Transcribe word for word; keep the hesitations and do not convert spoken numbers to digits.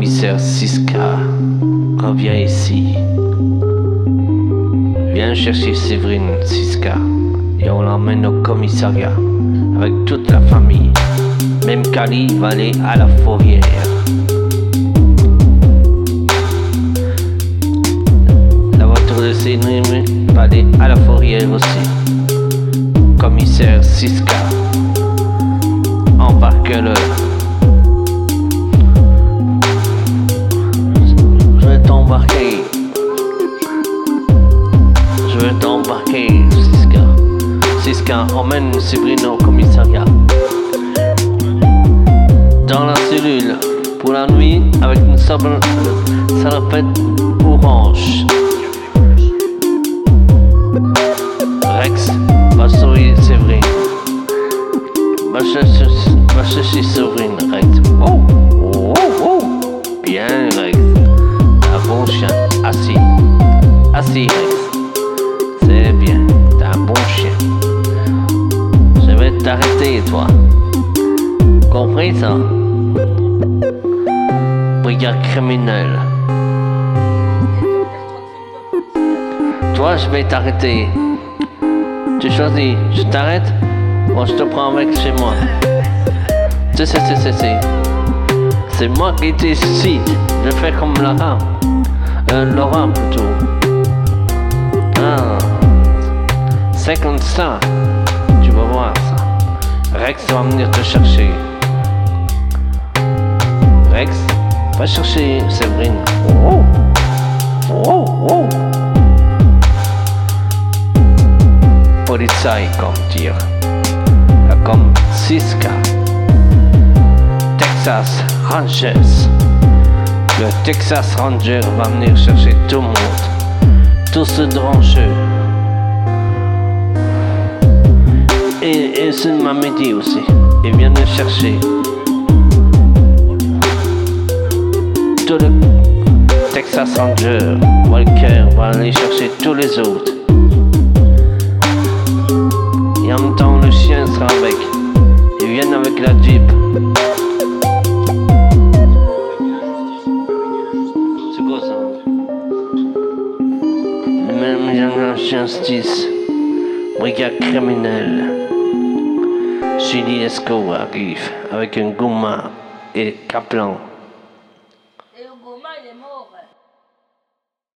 commissaire Siska revient ici. Viens chercher Séverine Siska et on l'emmène au commissariat avec toute la famille. Même Kali va aller à la fourrière. La voiture de Séverine va aller à la fourrière aussi. Commissaire Siska, embarque-le. Je vais t'embarquer. Je vais t'embarquer, Siska. Siska emmène Séverine au commissariat. Dans la cellule, pour la nuit, avec une salopette orange. Rex va sauver Séverine. Va chercher, va chercher Séverine, Rex. Oh, oh, oh. Bien, Rex. Un bon chien. Assis. Assis, Rex. C'est bien. T'es un bon chien. Je vais t'arrêter, toi. Compris ça? Brigade criminelle. Toi, je vais t'arrêter. Tu choisis, je t'arrête? Bon, je te prends avec chez moi. C'est, c'est, c'est, c'est, c'est. C'est moi qui décide. Je fais comme Laura. Euh, Laura plutôt. Ah. C'est comme ça. Tu vas voir ça. Rex va venir te chercher. Rex, va chercher Séverine. Oh, oh, oh. Polizei kommt hier. Da kommt Siska. Texas Rangers. Le Texas Ranger va venir chercher tout le monde. Tous ceux de rangeux. Et, et c'est ma midi aussi. Il vient de chercher. Tout le Texas Ranger. Walker va aller chercher tous les autres. Et en même temps, le chien sera avec. Ils viennent avec la Jeep. C'est quoi ça? Même il y en a un chien justice. Brigade criminelle. Julie Esco arrive avec un gourmand et Kaplan.